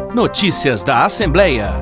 Notícias da Assembleia.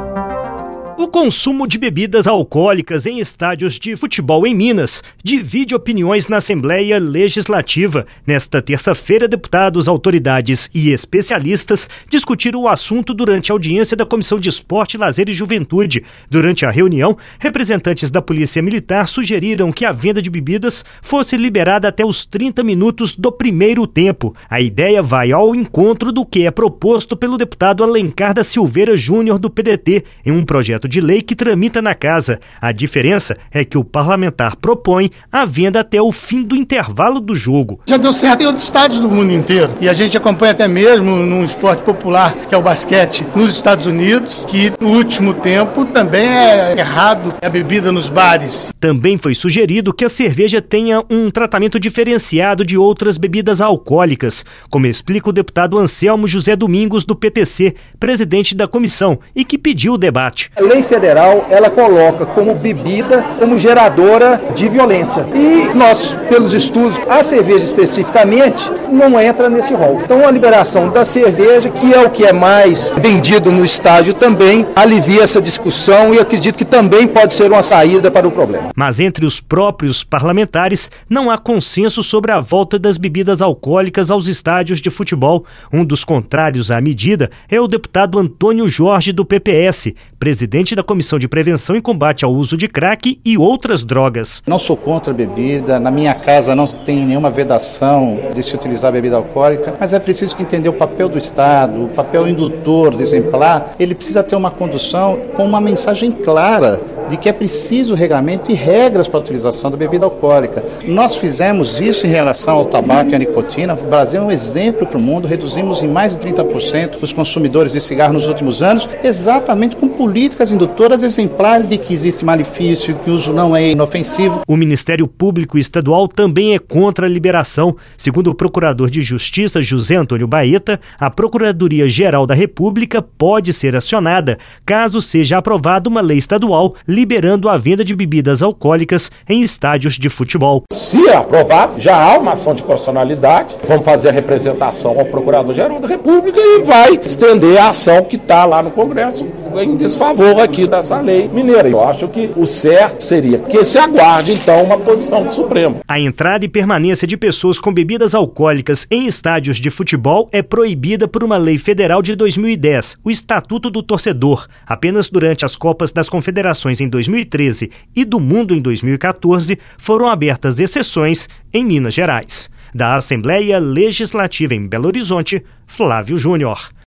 O consumo de bebidas alcoólicas em estádios de futebol em Minas divide opiniões na Assembleia Legislativa. Nesta terça-feira, deputados, autoridades e especialistas discutiram o assunto durante a audiência da Comissão de Esporte, Lazer e Juventude. Durante a reunião, representantes da Polícia Militar sugeriram que a venda de bebidas fosse liberada até os 30 minutos do primeiro tempo. A ideia vai ao encontro do que é proposto pelo deputado Alencar da Silveira Júnior, do PDT, em um projeto de lei que tramita na casa. A diferença é que o parlamentar propõe a venda até o fim do intervalo do jogo. Já deu certo em outros estádios do mundo inteiro. E a gente acompanha até mesmo num esporte popular, que é o basquete, nos Estados Unidos, que no último tempo também é errado a bebida nos bares. Também foi sugerido que a cerveja tenha um tratamento diferenciado de outras bebidas alcoólicas, como explica o deputado Anselmo José Domingos, do PTC, presidente da comissão, e que pediu o debate. A lei federal, ela coloca como bebida, como geradora de violência. E nós, pelos estudos, a cerveja especificamente não entra nesse rol. Então a liberação da cerveja, que é o que é mais vendido no estádio, também alivia essa discussão e acredito que também pode ser uma saída para o problema. Mas entre os próprios parlamentares não há consenso sobre a volta das bebidas alcoólicas aos estádios de futebol. Um dos contrários à medida é o deputado Antônio Jorge, do PPS, presidente da Comissão de Prevenção e Combate ao Uso de Crack e outras drogas. Não sou contra a bebida, na minha casa não tem nenhuma vedação de se utilizar bebida alcoólica, mas é preciso que entender o papel do Estado, o papel indutor, exemplar. Ele precisa ter uma condução com uma mensagem clara de que é preciso regulamento e regras para a utilização da bebida alcoólica. Nós fizemos isso em relação ao tabaco e à nicotina. O Brasil é um exemplo para o mundo, reduzimos em mais de 30% os consumidores de cigarro nos últimos anos, exatamente com políticas indutoras exemplares de que existe malefício, que o uso não é inofensivo. O Ministério Público Estadual também é contra a liberação. Segundo o Procurador de Justiça, José Antônio Baeta, a Procuradoria-Geral da República pode ser acionada caso seja aprovada uma lei estadual liberando a venda de bebidas alcoólicas em estádios de futebol. Se é aprovado, já há uma ação de constitucionalidade. Vamos fazer a representação ao Procurador-Geral da República e vai estender a ação que está lá no Congresso em desfavor aqui dessa lei mineira. Eu acho que o certo seria que se aguarde, então, uma posição do Supremo. A entrada e permanência de pessoas com bebidas alcoólicas em estádios de futebol é proibida por uma lei federal de 2010, o Estatuto do Torcedor. Apenas durante as Copas das Confederações em 2013 e do Mundo em 2014 foram abertas exceções em Minas Gerais. Da Assembleia Legislativa em Belo Horizonte, Flávio Júnior.